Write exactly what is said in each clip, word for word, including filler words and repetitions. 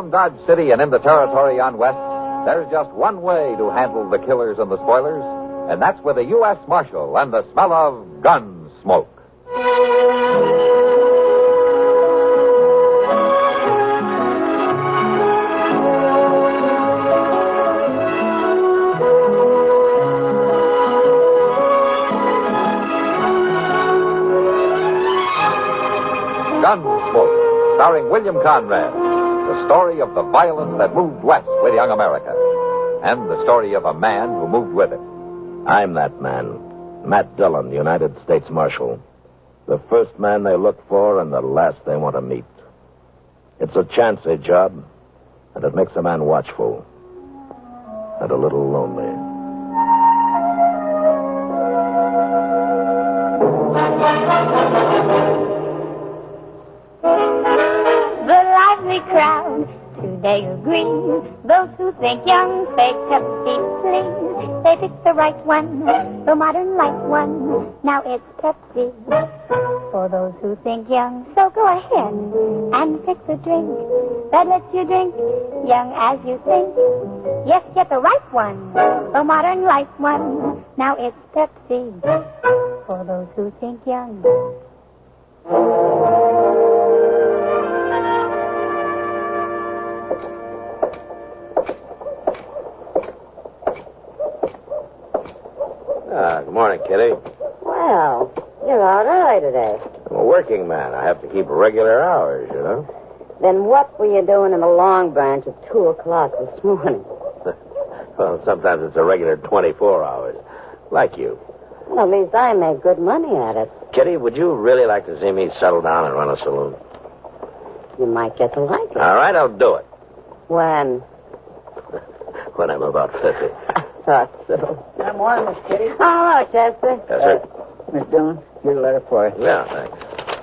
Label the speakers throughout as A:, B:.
A: Around Dodge City and in the territory on West, there's just one way to handle the killers and the spoilers, and that's with a U S Marshal and the smell of gun smoke. Gunsmoke, starring William Conrad. The story of the violence that moved west with young America. And the story of a man who moved with it.
B: I'm that man. Matt Dillon, United States Marshal. The first man they look for and the last they want to meet. It's a chancy job, and it makes a man watchful. And a little lonely.
C: Crowd today agree. Those who think young, fake Pepsi, please. They pick the right one, the modern light one. Now it's Pepsi. For those who think young, so go ahead and pick the drink that lets you drink young as you think. Yes, get the right one, the modern light one. Now it's Pepsi. For those who think young.
B: Ah, good morning, Kitty.
D: Well, you're out early today.
B: I'm a working man. I have to keep regular hours, you know.
D: Then what were you doing in the Long Branch at two o'clock this morning?
B: Well, sometimes it's a regular twenty-four hours. Like you.
D: Well, at least I make good money at it.
B: Kitty, would you really like to see me settle down and run a saloon?
D: You might get to like it.
B: All right, I'll do it.
D: When?
B: When I'm about fifty.
D: Thought so.
E: Good morning, Miss Kitty.
D: Oh, hello, Chester.
B: Yes, sir.
E: Uh, Miss Dillon, here's a letter for you.
B: Yeah, thanks.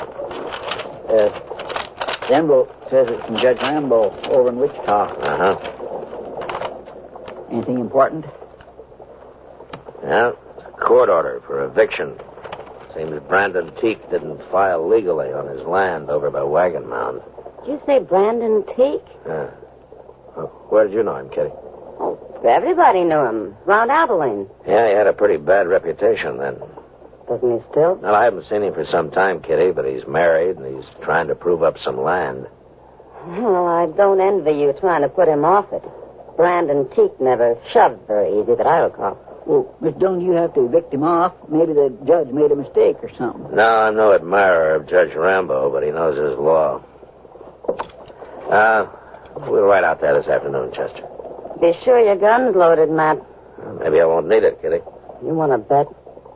E: Uh, the envelope says it's from Judge Rambo over in Wichita.
B: Uh-huh.
E: Anything important?
B: Yeah, it's a court order for eviction. Seems Brandon Teak didn't file legally on his land over by Wagon Mound.
D: Did you say Brandon Teak?
B: Yeah. Well, where did you know him, Kitty?
D: Oh, everybody knew him. Round Abilene.
B: Yeah, he had a pretty bad reputation then.
D: Doesn't he still?
B: Well, I haven't seen him for some time, Kitty, but he's married and he's trying to prove up some land.
D: Well, I don't envy you trying to put him off it. Brandon Teak never shoved very easy that I recall.
E: Well, Miss Dillon, you have to evict him off. Maybe the judge made a mistake or something.
B: No, I'm no admirer of Judge Rambo, but he knows his law. Uh, we'll ride out there this afternoon, Chester.
D: Be sure your gun's loaded, Matt.
B: Well, maybe I won't need it, Kitty.
D: You want to bet?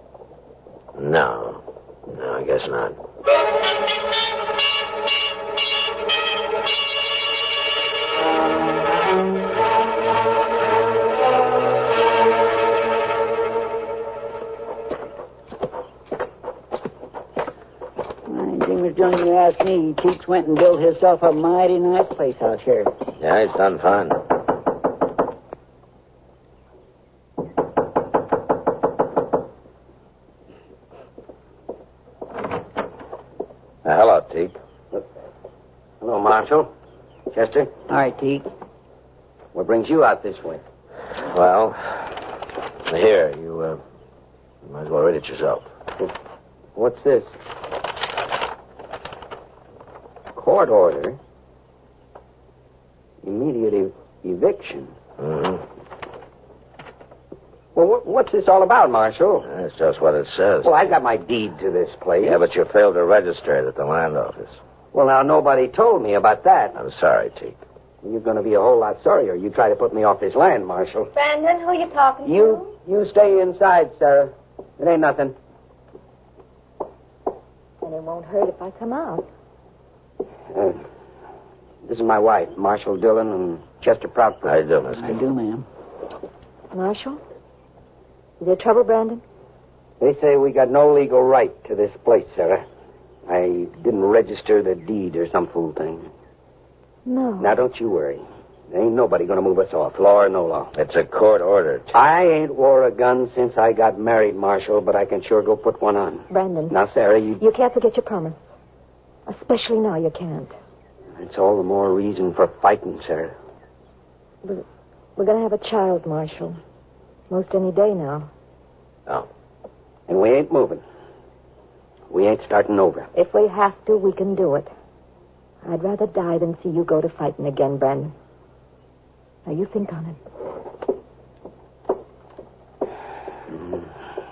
B: No. No, I guess not.
E: I think Miss Dillon, you asked me. Teeks went and built himself a mighty nice place out here.
B: Yeah, he's done fine. Uh, hello, Teak.
F: Hello, Marshal. Chester,
E: All right, Teek.
F: what brings you out this way?
B: Well, here, you, uh, you might as well read it yourself.
F: What's this? Court order. Immediate ev- eviction.
B: Mm-hmm.
F: Well, what, what's this all about, Marshal?
B: That's just what it says.
F: Well, I got my deed to this place.
B: Yeah, but you failed to register it at the land office.
F: Well, now, nobody told me about that.
B: I'm sorry, Teak.
F: You're going to be a whole lot sorrier. You try to put me off this land, Marshal.
C: Brandon, who are you talking to?
F: You, you stay inside, Sarah. It ain't nothing.
D: And it won't hurt if I come out.
F: Uh, this is my wife, Marshal Dillon and Chester Proutford.
B: How you do, Miss
E: I
B: Teak?
E: do, ma'am.
D: Marshal? Is there trouble, Brandon?
F: They say we got no legal right to this place, Sarah. I didn't register the deed or some fool thing.
D: No.
F: Now, don't you worry. There ain't nobody going to move us off, law or no law.
B: It's a court order, Teak.
F: I ain't wore a gun since I got married, Marshal, but I can sure go put one on.
D: Brandon.
F: Now, Sarah, you...
D: You can't forget your promise. Especially now you can't.
F: It's all the more reason for fighting, sir.
G: We're, we're going to have a child, Marshal. Most any day now.
F: Oh. And we ain't moving. We ain't starting over.
G: If we have to, we can do it. I'd rather die than see you go to fighting again, Brandon. Now, you think on it.
F: Mm.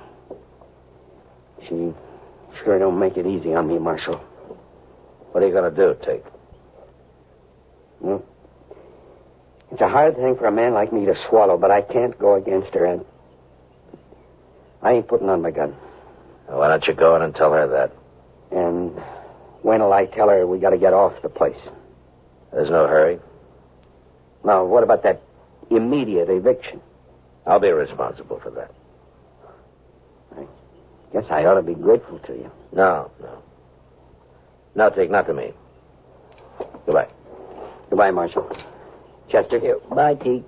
F: She sure don't make it easy on me, Marshal.
B: What are you going to do, Tate?
F: Well, it's a hard thing for a man like me to swallow, but I can't go against her, and I ain't putting on my gun.
B: Why don't you go in and tell her that?
F: And when'll I tell her we got to get off the place?
B: There's no hurry.
F: Now, what about that immediate eviction?
B: I'll be responsible for that.
F: I guess I ought to be grateful to you.
B: No, no. No, Tate, not to me. Goodbye.
F: Goodbye, Marshal. Chester.
E: Here, bye, Teak.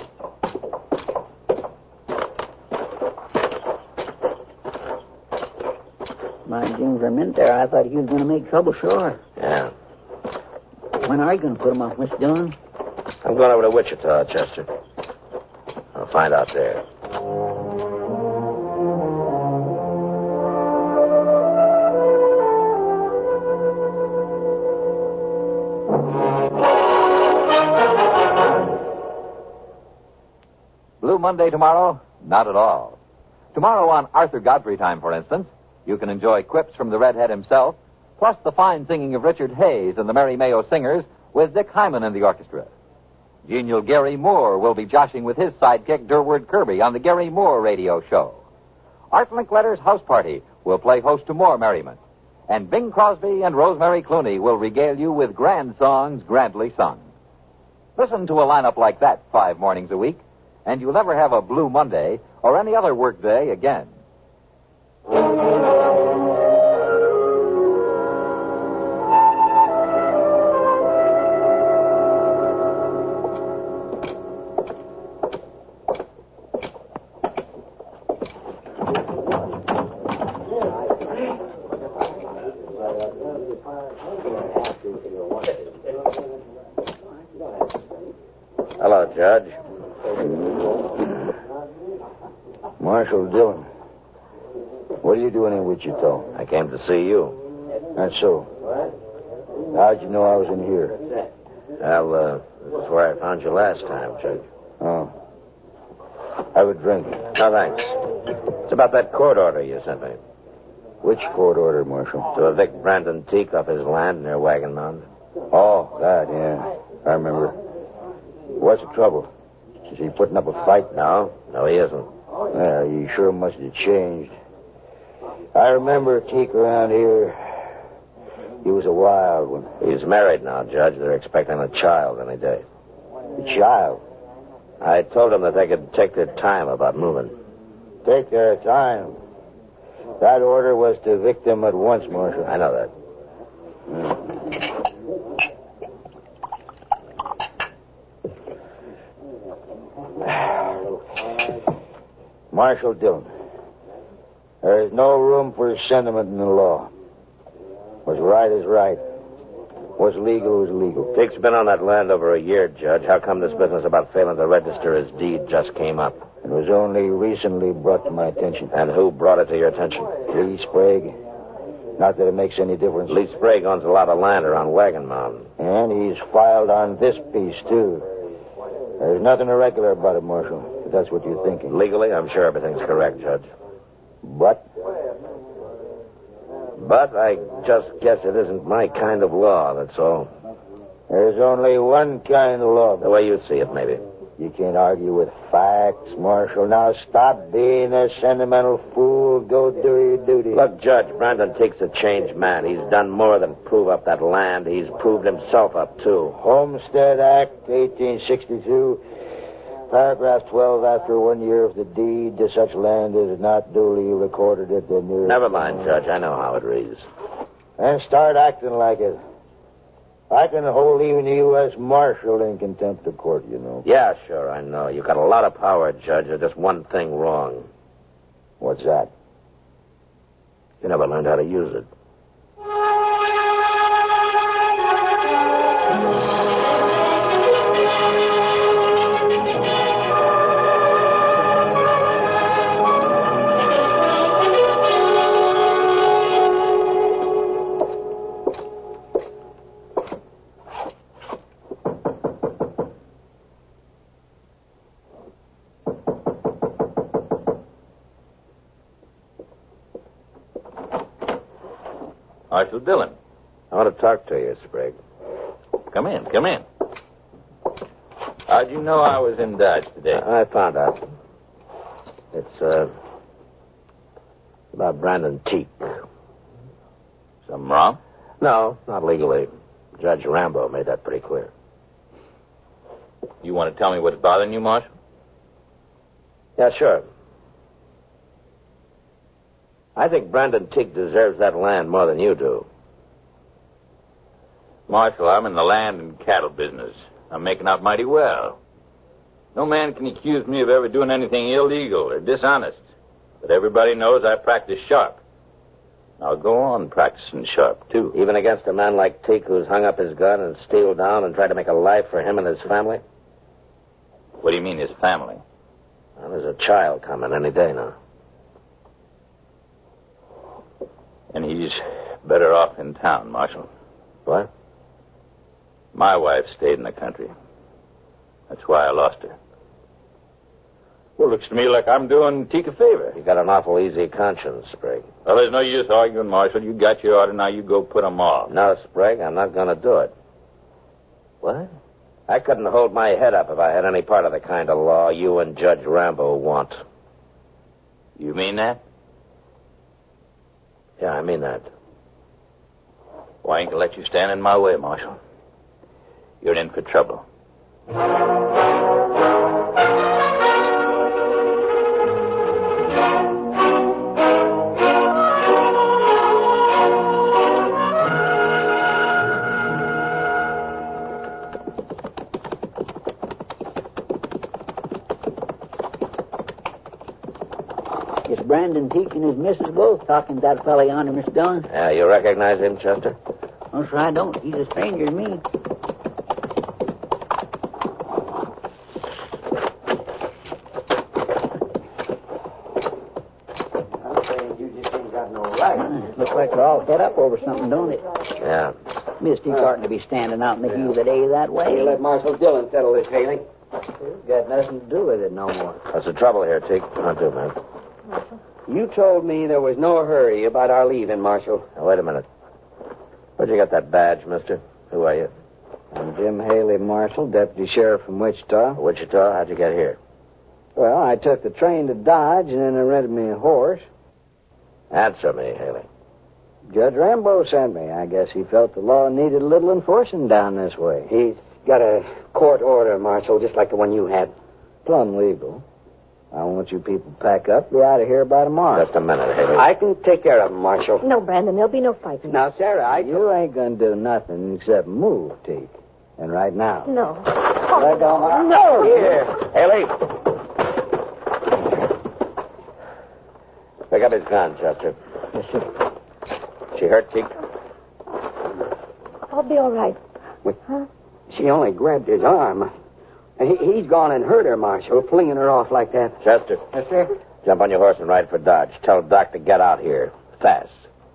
E: My Jim, for a minute there, I thought he was going to make trouble, sure.
B: Yeah.
E: When are you going to put him off, Mister Dillon?
B: I'm going over to Wichita, Chester. I'll find out there.
A: Blue Monday tomorrow? Not at all. Tomorrow on Arthur Godfrey Time, for instance, you can enjoy quips from the redhead himself, plus the fine singing of Richard Hayes and the Merry Mayo Singers with Dick Hyman in the orchestra. Genial Gary Moore will be joshing with his sidekick Durward Kirby on the Gary Moore radio show. Art Linkletter's House Party will play host to more merriment. And Bing Crosby and Rosemary Clooney will regale you with grand songs grandly sung. Listen to a lineup like that five mornings a week, and you'll never have a Blue Monday or any other work day again.
B: Hello, Judge.
H: Marshal Dillon. What are you doing in Wichita?
B: I came to see you.
H: That's so. How'd you know I was in here?
B: Well, uh, that's where I found you last time, Judge.
H: Oh. Have a drink.
B: No, thanks. It's about that court order you sent me.
H: Which court order, Marshal?
B: To evict Brandon Teak off his land near Wagon Mound.
H: Oh, that, yeah. I remember. What's the trouble? Is he putting up a fight?
B: No, no, he isn't.
H: Well, he sure must have changed. I remember Teak around here. He was a wild one.
B: He's married now, Judge. They're expecting a child any day.
H: A child?
B: I told them that they could take their time about moving.
H: Take their time? That order was to evict them at once, Marshal.
B: I know that.
H: Hmm. Marshal Dillon, there is no room for sentiment in the law. What's right is right. What's legal is legal.
B: Teak's been on that land over a year, Judge. How come this business about failing to register his deed just came up?
H: It was only recently brought to my attention.
B: And who brought it to your attention?
H: Lee Sprague. Not that it makes any difference.
B: Lee Sprague owns a lot of land around Wagon Mound.
H: And he's filed on this piece, too. There's nothing irregular about it, Marshal. If that's what you're thinking.
B: Legally, I'm sure everything's correct, Judge.
H: But?
B: But I just guess it isn't my kind of law, that's all.
H: There's only one kind of law.
B: The way you see it, maybe.
H: You can't argue with facts, Marshal. Now stop being a sentimental fool. Go do your duty.
B: Look, Judge, Brandon Teak's a changed man. He's done more than prove up that land. He's proved himself up, too.
H: Homestead Act, eighteen sixty-two, paragraph twelve, after one year of the deed to such land is not duly recorded at the nearest...
B: Never mind, Judge. I know how it reads.
H: And start acting like it. I can hold even the U S Marshal in contempt of court, you know.
B: Yeah, sure, I know. You've got a lot of power, Judge. There's just one thing wrong.
H: What's that?
B: You never learned how to use it.
I: Marshal Dillon.
B: I want to talk to you, Sprague.
I: Come in, come in. How'd you know I was in Dodge today?
B: I found out. It's, uh, about Brandon Teak.
I: Something wrong?
B: No, not legally. Judge Rambo made that pretty clear.
I: You want to tell me what's bothering you, Marshal?
B: Yeah, sure. I think Brandon Teak deserves that land more than you do.
I: Marshal, I'm in the land and cattle business. I'm making out mighty well. No man can accuse me of ever doing anything illegal or dishonest. But everybody knows I practice sharp. I'll go on practicing sharp, too.
B: Even against a man like Teak who's hung up his gun and steeled down and tried to make a life for him and his family?
I: What do you mean, his family?
B: Well, there's a child coming any day now.
I: And he's better off in town, Marshal.
B: What?
I: My wife stayed in the country. That's why I lost her. Well, looks to me like I'm doing Teak a favor.
B: You got an awful easy conscience, Sprague.
I: Well, there's no use arguing, Marshal. You got your order, now you go put 'em off.
B: No, Sprague, I'm not going to do it.
I: What?
B: I couldn't hold my head up if I had any part of the kind of law you and Judge Rambo want.
I: You mean that?
B: Yeah, I mean that.
I: Well, I ain't gonna let you stand in my way, Marshal. You're in for trouble.
E: It's Brandon Teak and his missus both talking to that fella yonder, Mister Dillon.
B: Yeah, you recognize him, Chester?
E: I'm sure I don't. He's a stranger to me. Looks like they're all fed up over something, don't it?
B: Yeah.
E: Miss Teak oughtn't to be standing out in the heat of the day that way.
F: You let Marshal Dillon settle this, Haley.
H: Got nothing to do with it no more.
B: What's the trouble here, Teak? Not do, man.
F: You told me there was no hurry about our leaving, Marshal.
B: Now, wait a minute. Where'd you get that badge, mister? Who are you?
H: I'm Jim Haley, Marshal, Deputy Sheriff from Wichita.
B: Wichita? How'd you get here?
H: Well, I took the train to Dodge, and then I rented me a horse.
B: Answer me, Haley.
H: Judge Rambo sent me. I guess he felt the law needed a little enforcing down this way.
F: He's got a court order, Marshal, just like the one you had.
H: Plumb legal. I want you people to pack up, be out of here by tomorrow.
B: Just a minute, Haley.
F: I can take care of him, Marshal.
G: No, Brandon, there'll be no fighting.
F: Now, Sarah, I...
H: You ain't going to do nothing except move, Teak. And right now.
G: No.
H: Let go, Mark.
G: No.
B: Here, Haley. Pick up his gun, Chester.
H: Yes, sir.
B: She hurt, Teak?
G: I'll be all right.
F: Huh? She only grabbed his arm. He, he's gone and hurt her, Marshal, flinging her off like that.
B: Chester.
H: Yes, sir.
B: Jump on your horse and ride for Dodge. Tell Doc to get out here. Fast.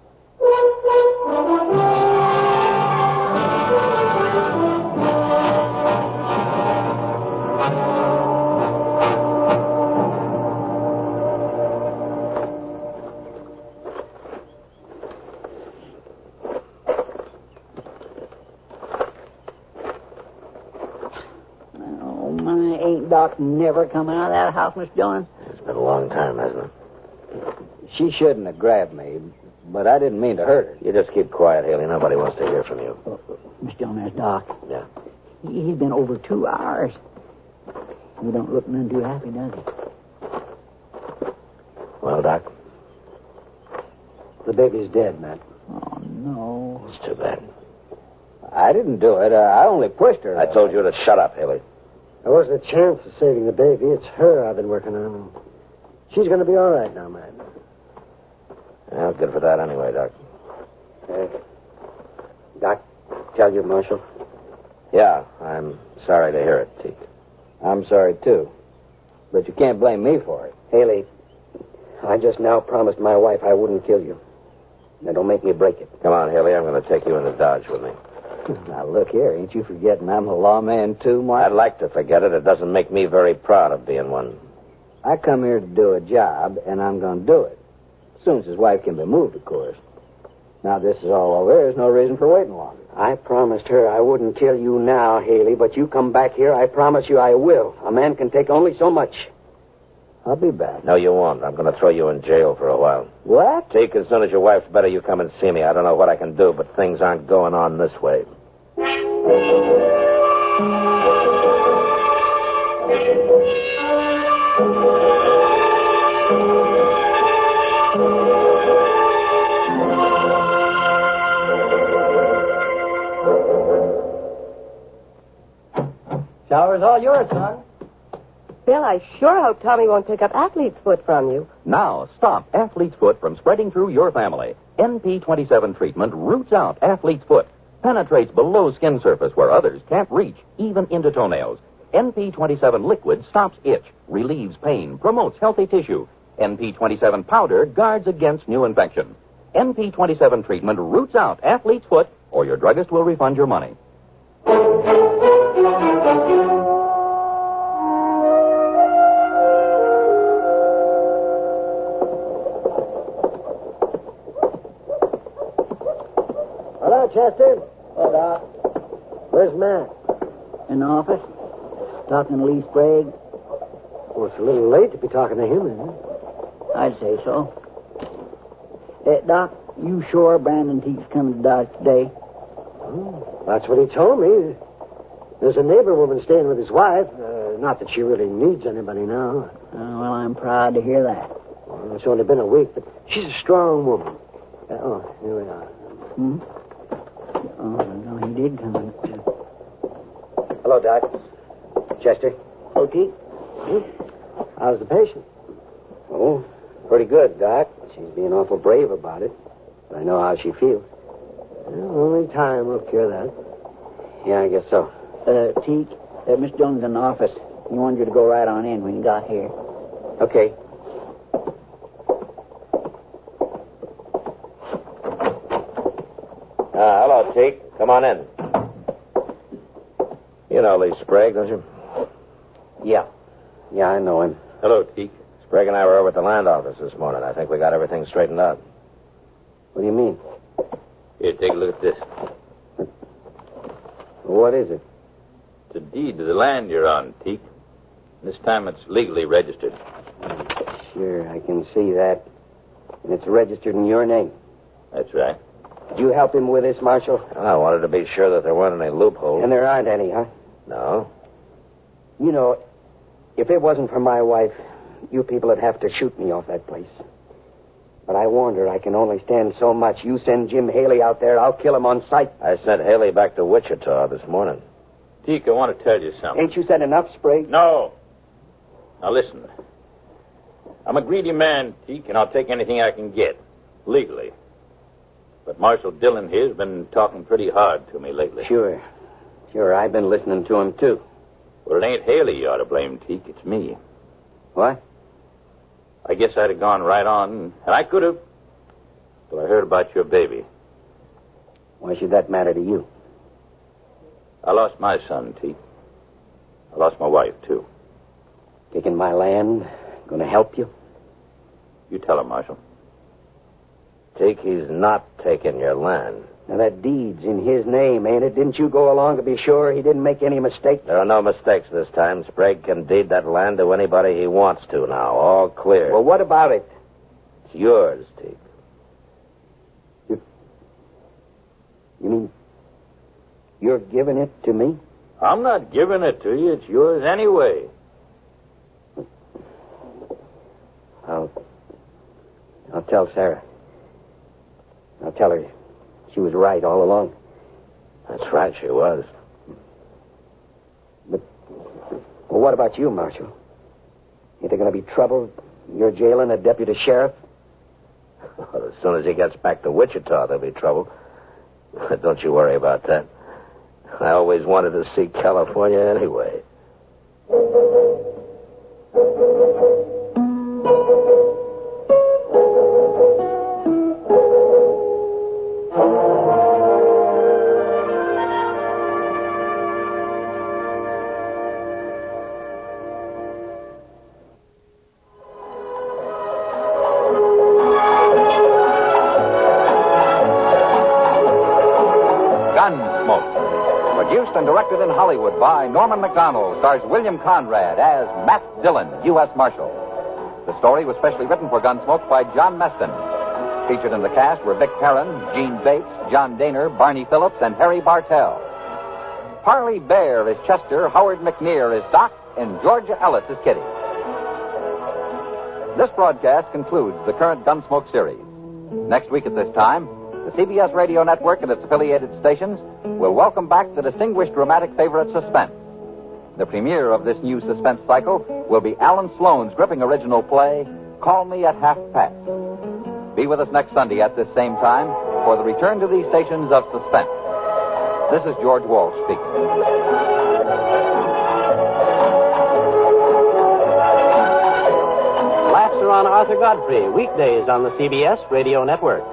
E: Doc never coming out of that house, Mister Dillon?
B: It's been a long time, hasn't it?
H: She shouldn't have grabbed me, but I didn't mean to hurt her.
B: You just keep quiet, Haley. Nobody wants to hear from you.
E: Oh, Mister Dillon, there's Doc.
B: Yeah.
E: He, he's been over two hours. He don't look none too happy, does he?
B: Well, Doc?
H: The baby's dead, Matt.
E: Oh, no.
B: It's too bad.
H: I didn't do it. Uh, I only pushed her.
B: I told you to shut up, Haley.
H: There wasn't a chance of saving the baby. It's her I've been working on. She's going to be all right now, man.
B: Well, good for that anyway, Doc.
F: Uh, Doc, tell you, Marshal?
B: Yeah, I'm sorry to hear it, Teak.
H: I'm sorry, too. But you can't blame me for it.
F: Haley, I just now promised my wife I wouldn't kill you. Now, don't make me break it.
B: Come on, Haley. I'm going to take you into Dodge with me.
H: Now, look here. Ain't you forgetting I'm a lawman, too, Mark?
B: I'd like to forget it. It doesn't make me very proud of being one.
H: I come here to do a job, and I'm going to do it. As soon as his wife can be moved, of course. Now this is all over. There's no reason for waiting longer.
F: I promised her I wouldn't kill you now, Haley, but you come back here, I promise you I will. A man can take only so much.
H: I'll be back.
B: No, you won't. I'm going to throw you in jail for a while.
H: What?
B: Teak, as soon as your wife's better, you come and see me. I don't know what I can do, but things aren't going on this way.
J: Shower's all yours, son.
K: Bill, I sure hope Tommy won't pick up athlete's foot from you.
L: Now, stop athlete's foot from spreading through your family. N P twenty-seven treatment roots out athlete's foot, penetrates below skin surface where others can't reach, even into toenails. N P twenty-seven liquid stops itch, relieves pain, promotes healthy tissue. N P twenty-seven powder guards against new infection. N P twenty-seven treatment roots out athlete's foot, or your druggist will refund your money.
H: Hello, Chester. Oh, Doc. Where's Matt?
E: In the office? Talking to Lee Sprague?
H: Well, it's a little late to be talking to him, isn't it?
E: I'd say so. Hey, Doc, you sure Brandon Teague's coming to Dodge today?
H: Oh, that's what he told me. There's a neighbor woman staying with his wife. Uh, not that she really needs anybody now.
E: Uh, well, I'm proud to hear that.
H: Well, it's only been a week, but she's a strong woman. Uh, oh, here we are.
E: Hmm? Oh, no, he did come in.
F: Hello, Doc. Chester.
E: Oh, Teague?
H: Hmm? How's the patient?
F: Oh, pretty good, Doc. She's being awful brave about it. But I know how she feels.
H: Well, only time will cure that.
F: Yeah, I guess so.
E: Uh, Teague, uh, Miss Jones is in the office. He wanted you to go right on in when you got here.
F: Okay.
B: Uh, hello, Teak. Come on in. You know Lee Sprague, don't you?
F: Yeah. Yeah, I know him.
I: Hello, Teak.
B: Sprague and I were over at the land office this morning. I think we got everything straightened out.
F: What do you mean?
I: Here, take a look at this.
F: What is it?
I: It's a deed to the land you're on, Teak. This time it's legally registered.
F: Sure, I can see that. And it's registered in your name.
I: That's right.
F: Did you help him with this, Marshal?
B: I wanted to be sure that there weren't any loopholes.
F: And there aren't any, huh?
B: No.
F: You know, if it wasn't for my wife, you people would have to shoot me off that place. But I warned her I can only stand so much. You send Jim Haley out there, I'll kill him on sight.
B: I sent Haley back to Wichita this morning.
I: Teak, I want to tell you something.
F: Ain't you said enough, Sprague?
I: No. Now listen. I'm a greedy man, Teak, and I'll take anything I can get. Legally. But Marshal Dillon here's been talking pretty hard to me lately.
F: Sure. Sure, I've been listening to him, too.
I: Well, it ain't Haley you ought to blame, Teak. It's me.
F: What?
I: I guess I'd have gone right on, and I could have, till I heard about your baby.
F: Why should that matter to you?
I: I lost my son, Teak. I lost my wife, too.
F: Taking my land, gonna help you?
I: You tell him, Marshal.
B: Teak, he's not taking your land.
F: Now, that deed's in his name, ain't it? Didn't you go along to be sure he didn't make any mistake?
B: There are no mistakes this time. Sprague can deed that land to anybody he wants to now. All clear.
F: Well, what about it?
B: It's yours, Teak.
F: You, you mean you're giving it to me?
I: I'm not giving it to you. It's yours anyway.
F: I'll, I'll tell Sarah. I'll tell her she was right all along.
B: That's right, she was.
F: But, well, what about you, Marshal? Ain't there going to be trouble? You're jailing a deputy sheriff?
B: Well, as soon as he gets back to Wichita, there'll be trouble. Don't you worry about that. I always wanted to see California anyway.
A: and directed in Hollywood by Norman Macdonald, stars William Conrad as Matt Dillon, U S Marshal. The story was specially written for Gunsmoke by John Meston. Featured in the cast were Vic Perrin, Gene Bates, John Daner, Barney Phillips, and Harry Bartell. Parley Bear is Chester, Howard McNear is Doc, and Georgia Ellis is Kitty. This broadcast concludes the current Gunsmoke series. Next week at this time, the C B S Radio Network and its affiliated stations will welcome back the distinguished dramatic favorite Suspense. The premiere of this new suspense cycle will be Alan Sloan's gripping original play, Call Me at Half Past. Be with us next Sunday at this same time for the return to these stations of Suspense. This is George Walsh speaking.
J: On Arthur Godfrey, weekdays on the C B S Radio Network.